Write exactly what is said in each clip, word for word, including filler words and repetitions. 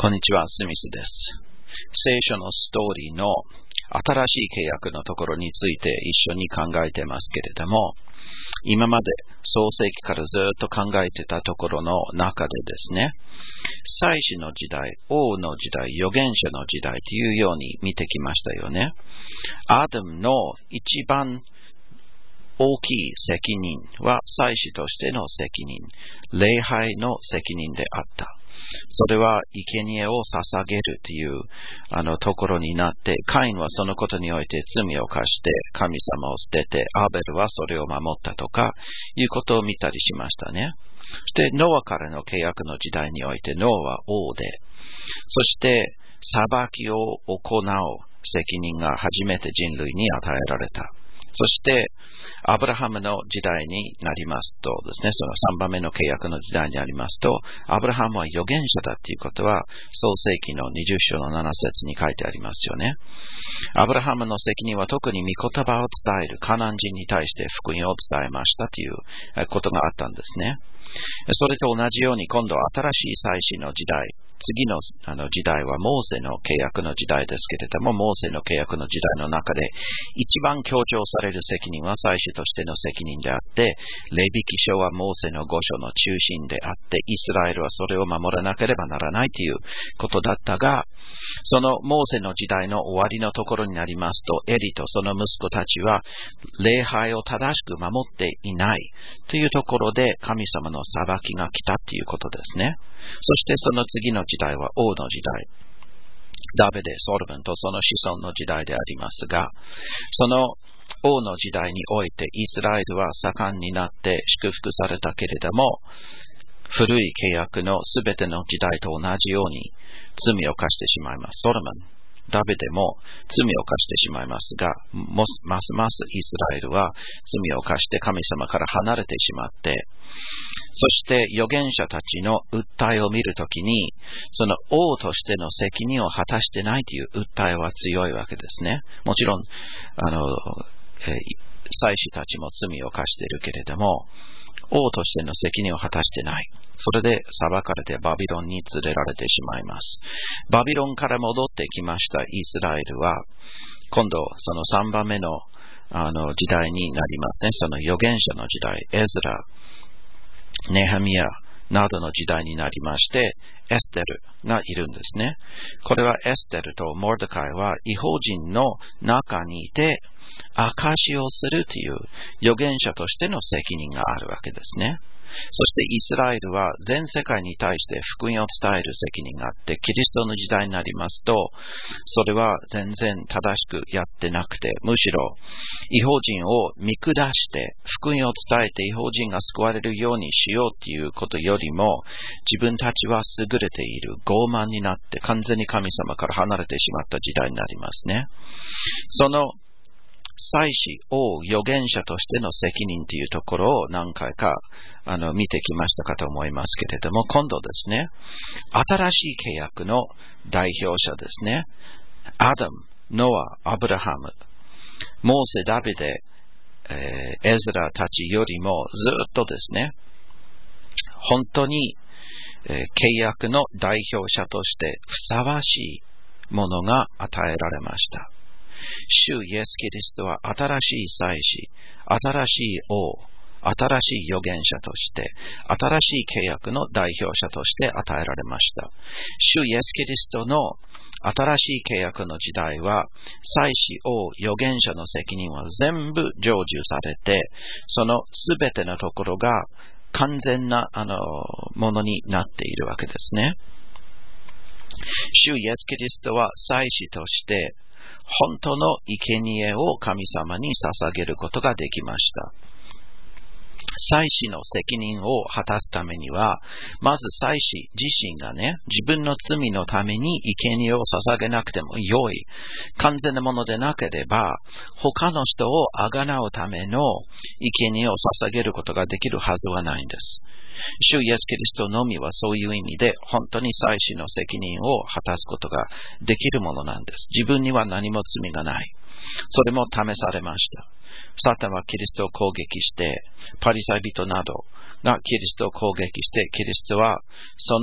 こんにちは、スミスです。聖書のストーリーの新しい契約のところについて一緒に考えてますけれども、今まで創世記からずっと考えてたところの中でですね、祭司の時代、王の時代、預言者の時代というように見てきましたよね。アダムの一番大きい責任は祭司としての責任、礼拝の責任であった。それは生贄を捧げるというあのところになって、カインはそのことにおいて罪を犯して神様を捨てて、アベルはそれを守ったとかいうことを見たりしましたね。そしてノアからの契約の時代において、ノアは王で、そして裁きを行う責任が初めて人類に与えられた。そして、アブラハムの時代になりますとですね、そのさんばんめの契約の時代になりますと、アブラハムは預言者だということは、創世記のにじゅっ章のなな節に書いてありますよね。アブラハムの責任は特に御言葉を伝えるカナン人に対して福音を伝えましたということがあったんですね。それと同じように、今度は新しい祭司の時代、次の、あの時代はモーセの契約の時代ですけれども、モーセの契約の時代の中で一番強調される責任は祭司としての責任であって、レビ記書はモーセの御書の中心であって、イスラエルはそれを守らなければならないということだったが、そのモーセの時代の終わりのところになりますと、エリとその息子たちは礼拝を正しく守っていないというところで、神様の裁きが来たということですね。そしてその次の時代は王の時代。ダビデ、ソロモンとその子孫の時代でありますが、その王の時代においてイスラエルは盛んになって祝福されたけれども、古い契約のすべての時代と同じように罪を犯してしまいます。ソロモン、ダビデも罪を犯してしまいますが、ますますイスラエルは罪を犯して神様から離れてしまって、そして預言者たちの訴えを見るときに、その王としての責任を果たしてないという訴えは強いわけですね。もちろん、あの、えー、祭司たちも罪を犯しているけれども、王としての責任を果たしてない。それで裁かれてバビロンに連れられてしまいます。バビロンから戻ってきましたイスラエルは、今度そのさんばんめの、あの時代になりますね。その預言者の時代、エズラ、ネヘミヤなどの時代になりまして、エステルがいるんですね。これはエステルとモルデカイは異邦人の中にいて証しをするという預言者としての責任があるわけですね。そしてイスラエルは全世界に対して福音を伝える責任があって、キリストの時代になりますと、それは全然正しくやってなくて、むしろ異邦人を見下して福音を伝えて異邦人が救われるようにしようということよりも、自分たちは優れている、傲慢になって完全に神様から離れてしまった時代になりますね。その祭司、王、預言者としての責任というところを何回かあの見てきましたかと思いますけれども、今度ですね、新しい契約の代表者ですね、アダム、ノア、アブラハム、モーセ、ダビデ、えー、エズラたちよりもずっとですね、本当に、えー、契約の代表者としてふさわしいものが与えられました。主イエス・キリストは新しい祭司、新しい王、新しい預言者として、新しい契約の代表者として与えられました。主イエス・キリストの新しい契約の時代は、祭司、王、預言者の責任は全部成就されて、そのすべてのところが完全なあのものになっているわけですね。主イエス・キリストは祭司として、本当の生贄を神様に捧げることができました。祭司の責任を果たすためには、まず祭司自身がね、自分の罪のために生贄を捧げなくても良い、完全なものでなければ、他の人をあがなうための生贄を捧げることができるはずはないんです。主イエス・キリストのみはそういう意味で、本当に祭司の責任を果たすことができるものなんです。自分には何も罪がない。それも試されました。サタンはキリストを攻撃して、パリサイ人などがキリストを攻撃して、キリストはその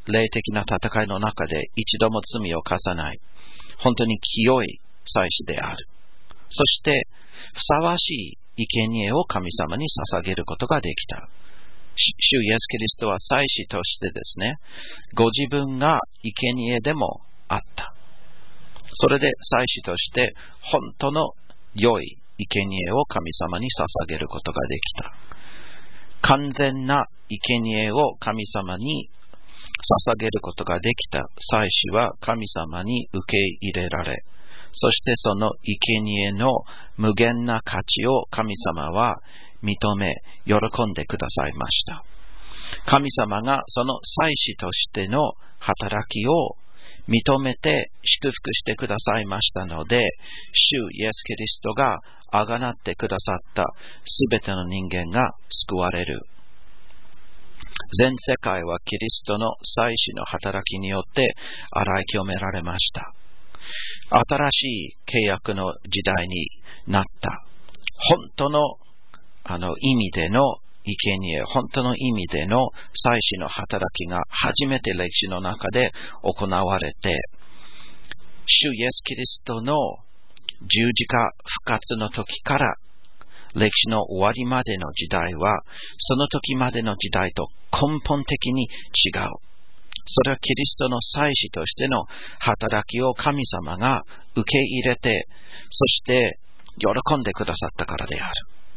霊的な戦いの中で一度も罪を犯さない、本当に清い祭司である。そして、ふさわしい生贄を神様に捧げることができた。主イエス・キリストは祭司としてですね、ご自分が生贄でもあった。それで祭司として本当の良い生贄を神様に捧げることができた。完全な生贄を神様に捧げることができた祭司は神様に受け入れられ、そしてその生贄の無限な価値を神様は認め、喜んでくださいました。神様がその祭司としての働きを認めて祝福してくださいましたので、主イエス・キリストがあがなってくださったすべての人間が救われる。全世界はキリストの祭司の働きによって洗い清められました。新しい契約の時代になった。本当の、あの意味での生贄、本当の意味での祭司の働きが初めて歴史の中で行われて、主イエス・キリストの十字架復活の時から歴史の終わりまでの時代は、その時までの時代と根本的に違う。それはキリストの祭司としての働きを神様が受け入れて、そして喜んでくださったからである。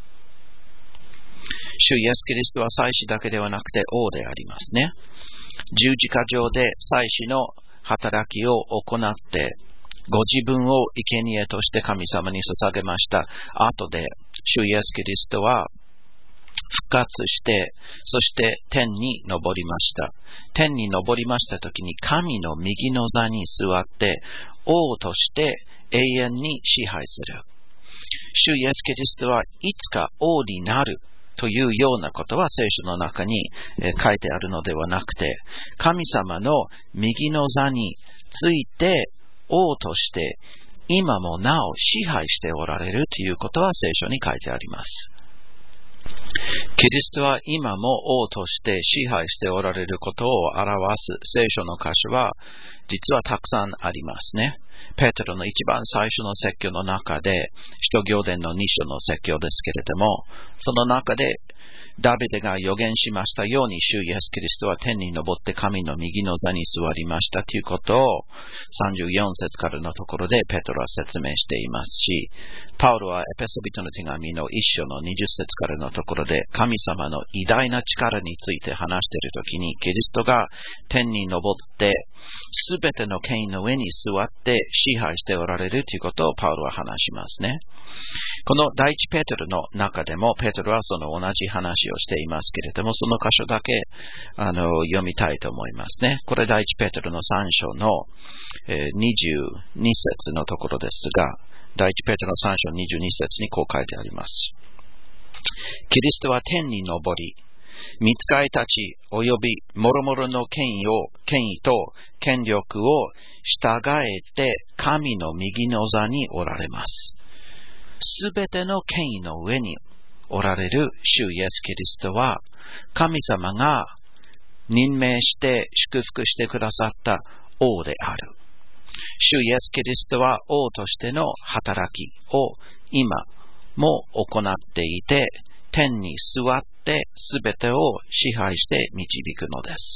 主イエス・キリストは祭司だけではなくて王でありますね。十字架上で祭司の働きを行って、ご自分を生贄として神様に捧げました。後で主イエス・キリストは復活して、そして天に昇りました。天に昇りましたときに神の右の座に座って、王として永遠に支配する。主イエス・キリストはいつか王になるというようなことは聖書の中に書いてあるのではなくて、神様の右の座について王として今もなお支配しておられるということは聖書に書いてあります。キリストは今も王として支配しておられることを表す聖書の箇所は実はたくさんありますね。ペテロの一番最初の説教の中で、使徒行伝のに章の説教ですけれども、その中でダビデが予言しましたように、主イエス・キリストは天に昇って神の右の座に座りましたということをさんじゅうよん節からのところでペテロは説明していますし、パウロはエペソビトの手紙のいち章のにじゅっ節からのところで神様の偉大な力について話しているときに、キリストが天に昇ってすべての権威の上に座って支配しておられるということをパウロは話しますね。この第一ペテロの中でもペテロはその同じ話をしていますけれども、その箇所だけあの読みたいと思いますね。これ第一ペテロのさん章の、えー、にじゅうに節のところですが、第一ペテロのさん章にじゅうに節にこう書いてあります。キリストは天に昇り、御使いたち及び諸々の権威を、権威と権力を従えて神の右の座におられます。すべての権威の上におられる主イエス・キリストは、神様が任命して祝福してくださった王である。主イエス・キリストは王としての働きを今も行っていて、天に座ってすべてを支配して導くのです。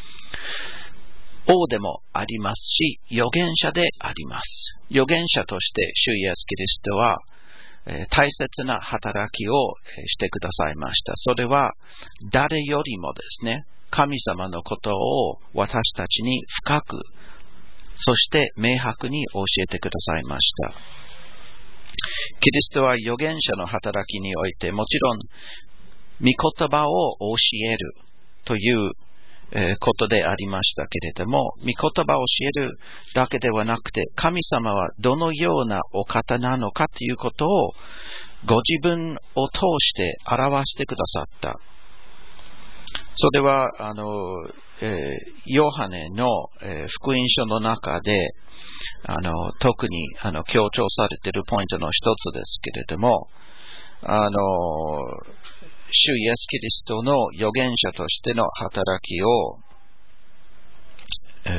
王でもありますし、預言者であります。預言者として主イエス・キリストは大切な働きをしてくださいました。それは誰よりもですね、神様のことを私たちに深く、そして明白に教えてくださいました。キリストは預言者の働きにおいて、もちろん御言葉を教えるということでありましたけれども、御言葉を教えるだけではなくて、神様はどのようなお方なのかということをご自分を通して表してくださった。それはあの、えー、ヨハネの、えー、福音書の中であの特にあの強調されているポイントの一つですけれども、あの主イエス・キリストの預言者としての働きを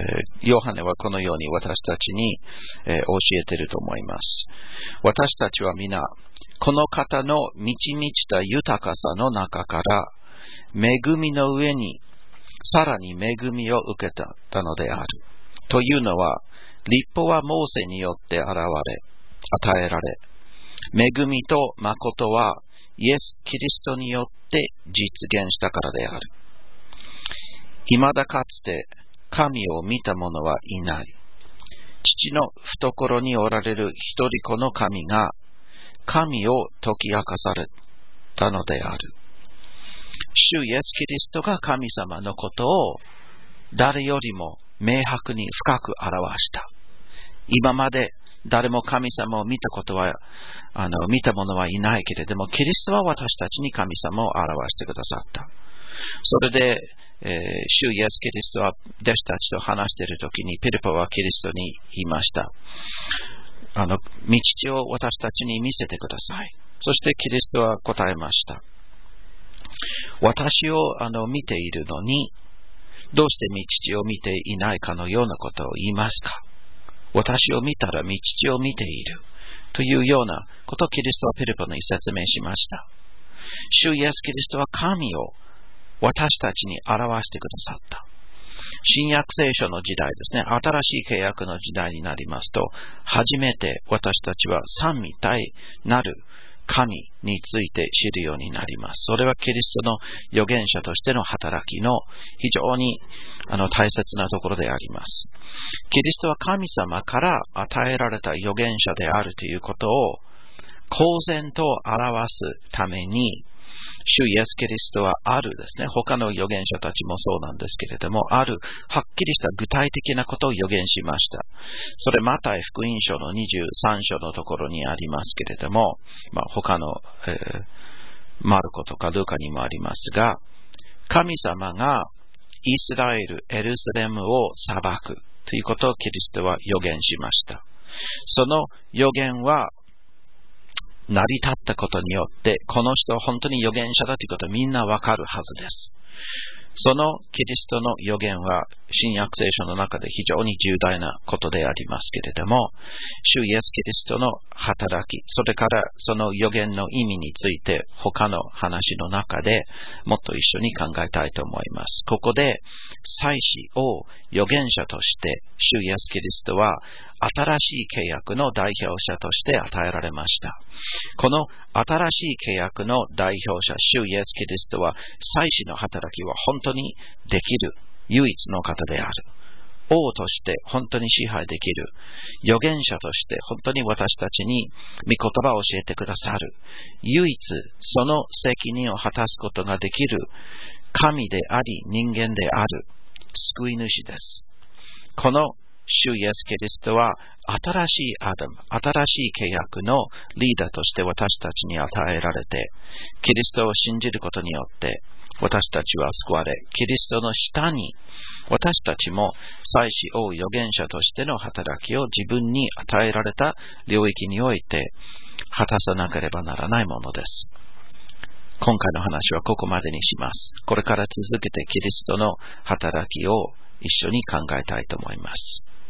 ー、ヨハネはこのように私たちに、えー、教えていると思います。私たちは皆、この方の満ち満ちた豊かさの中から、恵みの上に、さらに恵みを受けたのである。というのは、律法はモーセによって現れ、与えられ、恵みと誠はイエス・キリストによって実現したからである。未だかつて神を見た者はいない。父の懐におられる一人子の神が神を解き明かされたのである。主イエス・キリストが神様のことを誰よりも明白に深く表した。今まで誰も神様を見たことは、あの、見た者はいないけれども、キリストは私たちに神様を表してくださった。それで、えー、主イエス・キリストは弟子たちと話しているときに、ピリポはキリストに言いました。あの、道地を私たちに見せてください。そしてキリストは答えました。私をあの見ているのに、どうして道地を見ていないかのようなことを言いますか。私を見たら道地を見ているというようなことをキリストはピリポに説明しました。主イエス・キリストは神を私たちに表してくださった。新約聖書の時代ですね、新しい契約の時代になりますと、初めて私たちは三位一体なる神について知るようになります。それはキリストの預言者としての働きの非常にあの大切なところであります。キリストは神様から与えられた預言者であるということを公然と表すために、主イエス・キリストはあるですね、他の預言者たちもそうなんですけれども、あるはっきりした具体的なことを預言しました。それマタイ福音書のにじゅうさん章のところにありますけれども、まあ、他の、えー、マルコとかルカにもありますが、神様がイスラエル、エルサレムを裁くということをキリストは預言しました。その預言は成り立ったことによって、この人は本当に預言者だということはみんなわかるはずです。そのキリストの預言は新約聖書の中で非常に重大なことでありますけれども、主イエス・キリストの働き、それからその預言の意味について他の話の中でもっと一緒に考えたいと思います。ここで祭司を預言者として主イエス・キリストは新しい契約の代表者として与えられました。この新しい契約の代表者、主イエス・キリストは祭司の働きは本当にできる唯一の方である。王として本当に支配できる。預言者として本当に私たちに御言葉を教えてくださる。唯一その責任を果たすことができる神であり人間である救い主です。この主イエス・キリストは新しいアダム、新しい契約のリーダーとして私たちに与えられて、キリストを信じることによって私たちは救われ、キリストの下に私たちも祭司王預言者としての働きを自分に与えられた領域において果たさなければならないものです。今回の話はここまでにします。これから続けてキリストの働きを一緒に考えたいと思います。